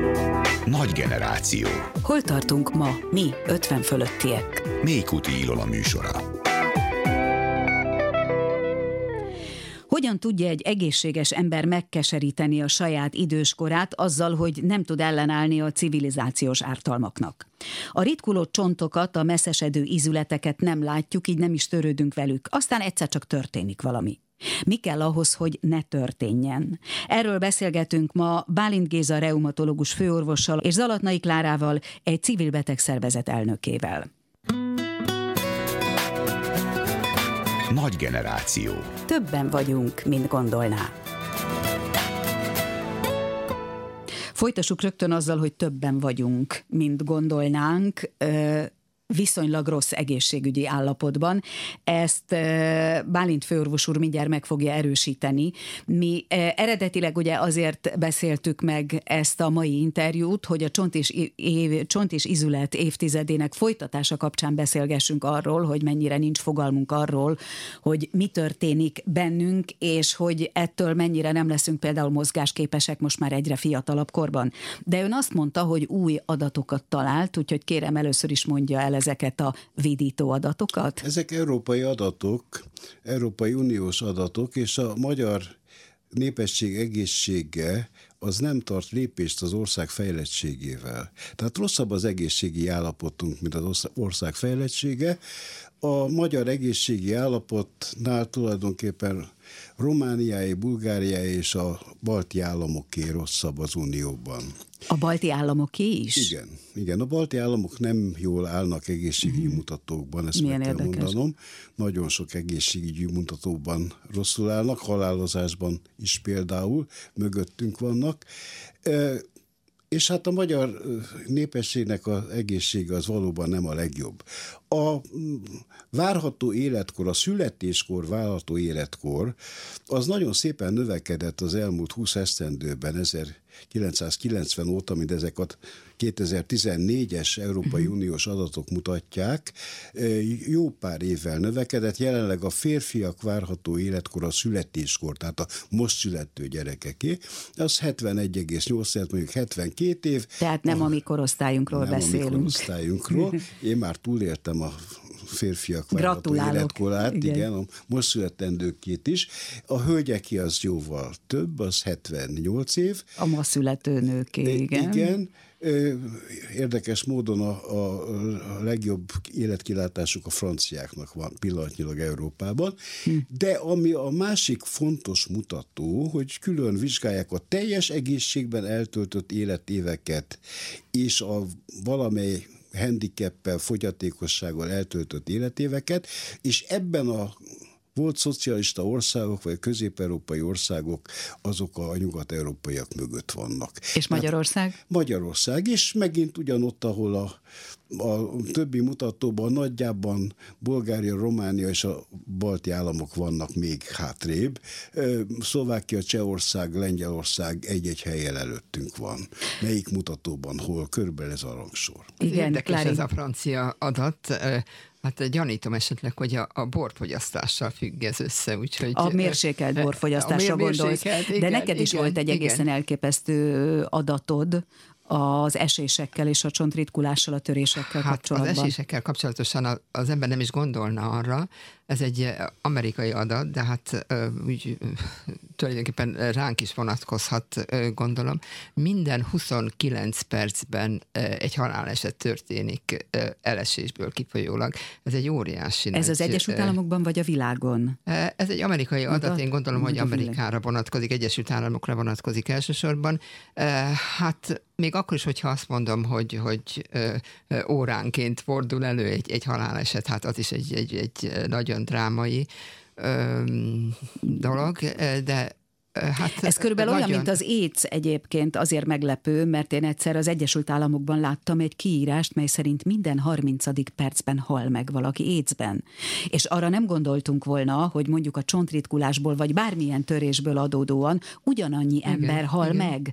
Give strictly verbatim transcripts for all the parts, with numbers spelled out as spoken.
Nagy generáció. Hol tartunk ma, mi, ötven fölöttiek? Mélykuti Ilona műsora. Hogyan tudja egy egészséges ember megkeseríteni a saját időskorát azzal, hogy nem tud ellenállni a civilizációs ártalmaknak? A ritkuló csontokat, a messzesedő ízületeket nem látjuk, így nem is törődünk velük. Aztán egyszer csak történik valami. Mi kell ahhoz, hogy ne történjen? Erről beszélgetünk ma Bálint Géza reumatológus főorvossal és Zalatnai Klárával, egy civil betegszervezet elnökével. Nagy generáció. Többen vagyunk, mint gondolná. Folytassuk rögtön azzal, hogy többen vagyunk, mint gondolnánk, viszonylag rossz egészségügyi állapotban. Ezt Bálint főorvos úr mindjárt meg fogja erősíteni. Mi eredetileg ugye azért beszéltük meg ezt a mai interjút, hogy a csont és, év, csont és izület évtizedének folytatása kapcsán beszélgessünk arról, hogy mennyire nincs fogalmunk arról, hogy mi történik bennünk, és hogy ettől mennyire nem leszünk például mozgásképesek most már egyre fiatalabb korban. De ön azt mondta, hogy új adatokat talált, úgyhogy kérem először is mondja el ezeket a védító adatokat? Ezek európai adatok, Európai Uniós adatok, és a magyar népesség egészsége az nem tart lépést az ország fejlettségével. Tehát rosszabb az egészségi állapotunk, mint az ország fejlettsége. A magyar egészségi állapotnál tulajdonképpen Romániáé, Bulgáriáé és a balti államoké rosszabb az Unióban. A balti államoké is? Igen, igen. A balti államok nem jól állnak egészségügyi uh-huh. mutatókban, ezt Milyen meg kell érdekes. mondanom. Nagyon sok egészségügyi mutatóban rosszul állnak, halálozásban is például mögöttünk vannak. E- És hát a magyar népességnek az egészsége az valóban nem a legjobb. A várható életkor, a születéskor várható életkor, az nagyon szépen növekedett az elmúlt húsz esztendőben, ezerkilencszázkilencven óta, mint ezek a kétezer-tizennégyes Európai Uniós adatok mutatják, jó pár évvel növekedett. Jelenleg a férfiak várható életkor a születéskor, tehát a most születő gyerekeké, az hetvenegy egész nyolc, mondjuk hetvenkét év. Tehát nem a, a mi korosztályunkról nem beszélünk. Nem a mi korosztályunkról. Én már túléltem a férfiak várható életkorát, igen. igen, a most születendőkét is. A hölgyeké az jóval több, az hetvennyolc év. A ma születő nőké, igen. Igen. Érdekes módon a, a, a legjobb életkilátásuk a franciáknak van pillanatnyilag Európában, hm. de ami a másik fontos mutató, hogy külön vizsgálják a teljes egészségben eltöltött életéveket és a valamely handicappel, fogyatékossággal eltöltött életéveket, és ebben a volt szocialista országok, vagy közép-európai országok, azok a nyugat-európaiak mögött vannak. És Magyarország? Tehát Magyarország, és megint ugyanott, ahol a, a többi mutatóban nagyjában Bulgária, Románia és a balti államok vannak még hátrébb. Szlovákia, Csehország, Lengyelország egy-egy helyen előttünk van. Melyik mutatóban, hol? Körülbelül ez a rangsor. Igen, érdekes Klári. Ez a francia adat. Hát gyanítom esetleg, hogy a, a borfogyasztással függ ez össze. Úgyhogy a mérsékelt borfogyasztásra gondolsz. Igen, de neked is igen, volt egy egészen igen. elképesztő adatod az esésekkel és a csontritkulással, a törésekkel hát kapcsolatban. Az esésekkel kapcsolatosan az ember nem is gondolna arra. Ez egy amerikai adat, de hát úgy tulajdonképpen ránk is vonatkozhat, gondolom. Minden huszonkilenc percben egy haláleset történik elesésből kifolyólag. Ez egy óriási. Ez nagy, az Egyesült Államokban vagy a világon? Ez egy amerikai adat, adat? Én gondolom, hogy Amerikára vonatkozik, Egyesült Államokra vonatkozik elsősorban. Hát még akkor is, hogyha azt mondom, hogy, hogy óránként fordul elő egy, egy haláleset, hát az is egy, egy, egy nagyon drámai öm, dolog, de hát ez körülbelül nagyon... olyan, mint az AIDS egyébként, azért meglepő, mert én egyszer az Egyesült Államokban láttam egy kiírást, mely szerint minden harmincadik percben hal meg valaki AIDS-ben. És arra nem gondoltunk volna, hogy mondjuk a csontritkulásból, vagy bármilyen törésből adódóan ugyanannyi ember igen, hal igen. meg.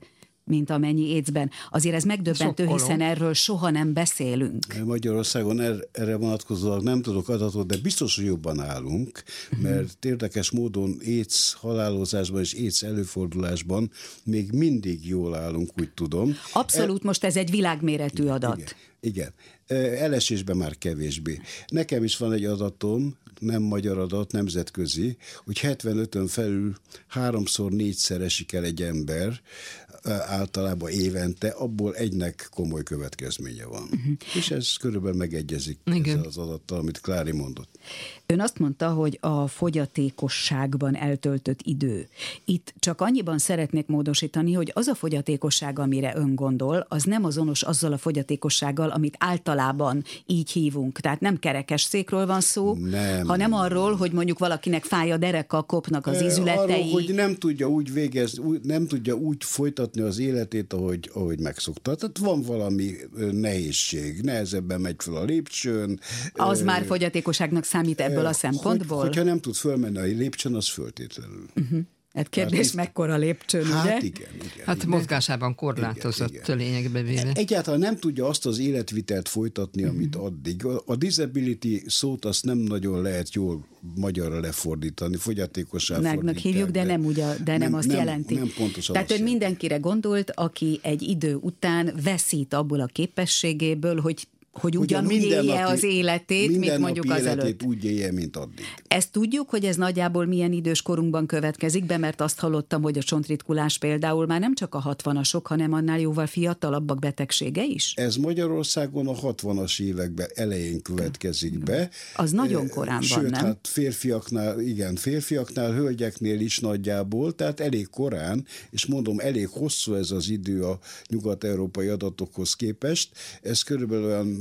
mint amennyi AIDS-ben. Azért ez megdöbbentő, Sokkoló. hiszen erről soha nem beszélünk. Magyarországon er, erre vonatkozóan nem tudok adatot, de biztos, hogy jobban állunk, mert érdekes módon AIDS halálozásban és AIDS előfordulásban még mindig jól állunk, úgy tudom. Abszolút, e, most ez egy világméretű adat. Igen. Igen. Elesésben már kevésbé. Nekem is van egy adatom, nem magyar adat, nemzetközi, hogy hetvenötön felül háromszor négyszer esik el egy ember, általában évente, abból egynek komoly következménye van. Uh-huh. És ez körülbelül megegyezik ezzel az adattal, amit Klári mondott. Ön azt mondta, hogy a fogyatékosságban eltöltött idő. Itt csak annyiban szeretnék módosítani, hogy az a fogyatékosság, amire ön gondol, az nem azonos azzal a fogyatékossággal, amit általában így hívunk. Tehát nem kerekesszékről van szó, nem, hanem nem, arról, nem. hogy mondjuk valakinek fáj a dereka, kopnak az izületei. Arról, hogy nem tudja úgy végezni, nem tudja úgy folytatni az életét, ahogy, ahogy megszokta. Tehát van valami nehézség, nehezebben megy fel a lépcsőn. Az e, már fogyatékosságnak számít ebből a szempontból? Hogy, hogyha nem tud fölmenni a lépcsőn, az föltétlenül. Uh-huh. Hát kérdés, hát, mekkora lépcsőn, hát ugye? Igen, igen. Hát igen. mozgásában korlátozott igen, igen. lényegben véve. Egyáltalán nem tudja azt az életvitelt folytatni, mm-hmm. amit addig. A disability szót azt nem nagyon lehet jól magyarra lefordítani, fogyatékossá fordítani. hívjuk, de nem, ugye, de nem, nem azt nem, jelenti. Nem pontosan. Tehát ön mindenkire gondolt, aki egy idő után veszít abból a képességéből, hogy hogy ugyanúgy élje az életét, mint mondjuk az előtt. úgy élje, mint addig. Ezt tudjuk, hogy ez nagyjából milyen idős korunkban következik be, mert azt hallottam, hogy a csontritkulás például már nem csak a hatvanasok, hanem annál jóval fiatalabbak betegsége is? Ez Magyarországon a hatvanas években elején következik be. Az nagyon korán Sőt, van, nem? hát férfiaknál, igen, férfiaknál, hölgyeknél is nagyjából, tehát elég korán, és mondom, elég hosszú ez az idő a nyugat-európai adatokhoz képest. Ez körülbelül olyan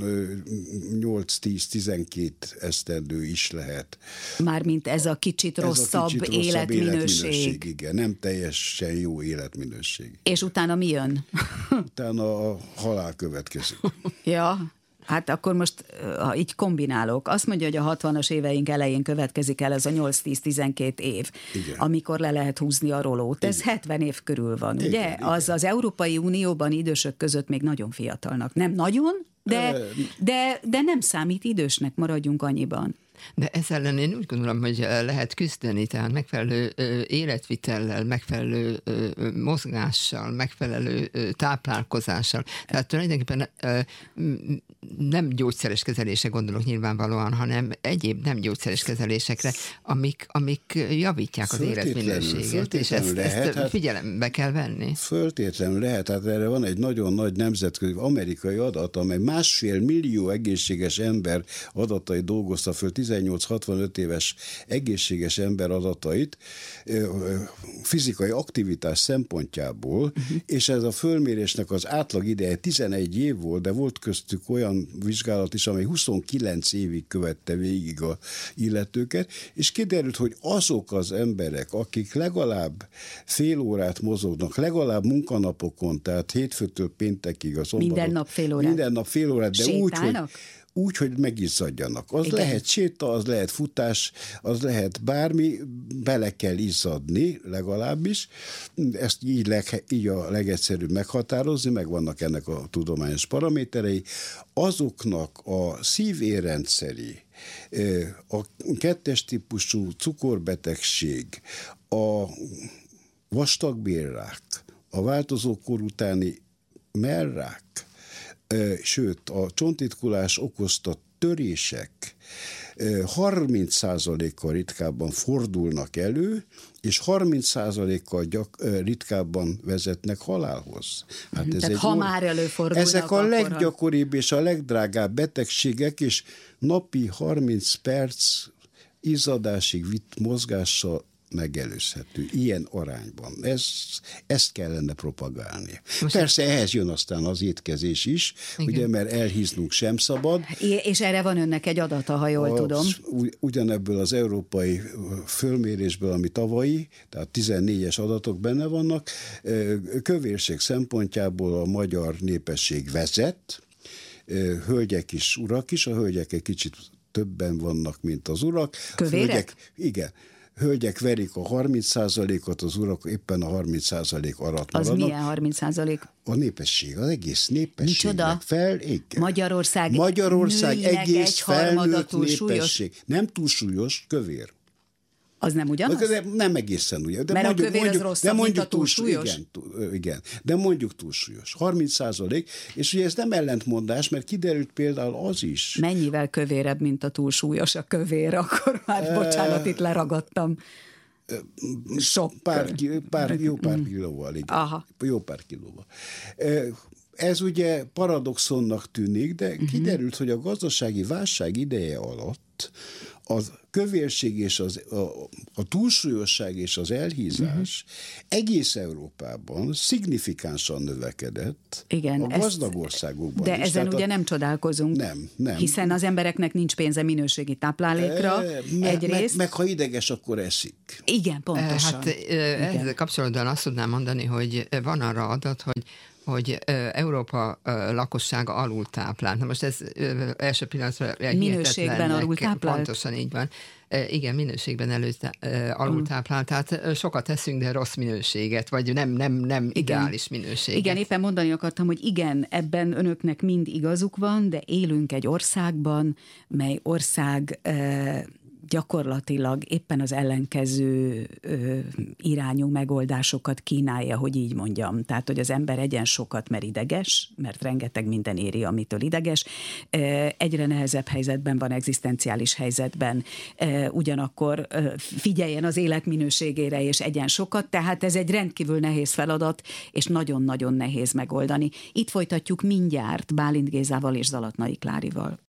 nyolc-tíz-tizenkét esztendő is lehet. Mármint ez a kicsit ez rosszabb, a kicsit rosszabb életminőség. életminőség. Igen, nem teljesen jó életminőség. És utána mi jön? Utána a halál következik. Ja, hát akkor most, ha így kombinálok, azt mondja, hogy a hatvanas éveink elején következik el ez a nyolc-tíz-tizenkét év, igen. amikor le lehet húzni a rolót. Ez igen. hetven év körül van, igen, ugye? Igen. Az az Európai Unióban idősök között még nagyon fiatalnak. Nem nagyon, de, de, de nem számít idősnek, maradjunk annyiban. De ezzel ellen én úgy gondolom, hogy lehet küzdeni, tehát megfelelő életvitellel, megfelelő mozgással, megfelelő táplálkozással. Tehát tulajdonképpen nem gyógyszeres kezelésre gondolok nyilvánvalóan, hanem egyéb nem gyógyszeres kezelésekre, amik, amik javítják az életminőséget, és ezt, lehet, ezt figyelembe kell venni. Föltétlenül lehet, hát erre van egy nagyon nagy nemzetközi amerikai adat, amely másfél millió egészséges ember adatai dolgozta föl, tizennyolc-hatvanöt éves egészséges ember adatait fizikai aktivitás szempontjából, uh-huh. és ez a fölmérésnek az átlag ideje tizenegy év volt, de volt köztük olyan vizsgálat is, amely huszonkilenc évig követte végig a illetőket, és kiderült, hogy azok az emberek, akik legalább fél órát mozognak, legalább munkanapokon, tehát hétfőtől péntekig a szombaton. Minden nap fél órát. Minden nap fél órát, de úgy, hogy úgy, hogy megizzadjanak. Az igen. lehet séta, az lehet futás, az lehet bármi, bele kell izzadni legalábbis. Ezt így, leg, így a legegyszerűbb meghatározni, meg vannak ennek a tudományos paraméterei. Azoknak a szívérrendszeri, a kettes típusú cukorbetegség, a vastagbélrák, a változó kor utáni mellrák, sőt, a csontritkulás okozta törések harminc százalékkal ritkábban fordulnak elő, és harminc százalékkal gyak, ritkábban vezetnek halálhoz. Hát ez Tehát egy ha or... már előfordulnak, Ezek a leggyakoribb és a legdrágább betegségek, és napi harminc perc izzadásig vitt mozgással megelőzhető, ilyen arányban. Ez, ezt kellene propagálni. Most persze ehhez jön aztán az étkezés is, igen. ugye, mert elhíznunk sem szabad. És erre van önnek egy adata, ha jól a, tudom. Ugyanebből az európai fölmérésből, ami tavalyi, tehát tizennégyes adatok benne vannak, kövérség szempontjából a magyar népesség vezet, hölgyek is, urak is, a hölgyek egy kicsit többen vannak, mint az urak. Kövérek? Hölgyek, igen. hölgyek verik a harminc százalékot, az urak éppen a harminc százalék alatt maradnak. Az milyen harminc százalék? A népesség, az egész népességnek fel. Igen. Magyarország, Magyarország egész egy felnőtt népesség. Nem túl súlyos, kövér. Az nem ugyanaz? De nem egészen ugye. De Mert mondjuk, a kövér mondjuk, az rosszabb, de mondjuk mint a túlsúlyos? Igen, túl, igen, de mondjuk túlsúlyos. harminc százalék, és ugye ez nem ellentmondás, mert kiderült például az is. Mennyivel kövérebb, mint a túlsúlyos a kövér, akkor már e... bocsánat, itt leragadtam. Sok. Pár, pár, jó pár kilóval, igen. Aha. Jó pár kilóval. Ez ugye paradoxonnak tűnik, de uh-huh. kiderült, hogy a gazdasági válság ideje alatt a kövérség és az, a, a túlsúlyosság és az elhízás uh-huh. egész Európában szignifikánsan növekedett. Igen, a gazdag országokban de is. ezen ugye a, nem csodálkozunk, nem, nem. hiszen az embereknek nincs pénze minőségi táplálékra e, me, egyrészt. Meg, meg ha ideges, akkor eszik. Igen, pontosan. Hát ezzel kapcsolatban azt tudnám mondani, hogy van arra adat, hogy hogy Európa lakossága alultáplált. Na most ez első pillanatra minőségben alultáplált. Pontosan így van. Igen, minőségben előtte, alultáplált. Tehát sokat eszünk, de rossz minőséget, vagy nem, nem, nem ideális minőséget. Igen, éppen mondani akartam, hogy igen, ebben önöknek mind igazuk van, de élünk egy országban, mely ország gyakorlatilag éppen az ellenkező ö, irányú megoldásokat kínálja, hogy így mondjam. Tehát, hogy az ember egyen sokat, mert ideges, mert rengeteg minden éri, amitől ideges. Egyre nehezebb helyzetben van, egzisztenciális helyzetben, ugyanakkor figyeljen az életminőségére, és egyen sokat, tehát ez egy rendkívül nehéz feladat, és nagyon-nagyon nehéz megoldani. Itt folytatjuk mindjárt Bálint Gézával és Zalatnai Klárival.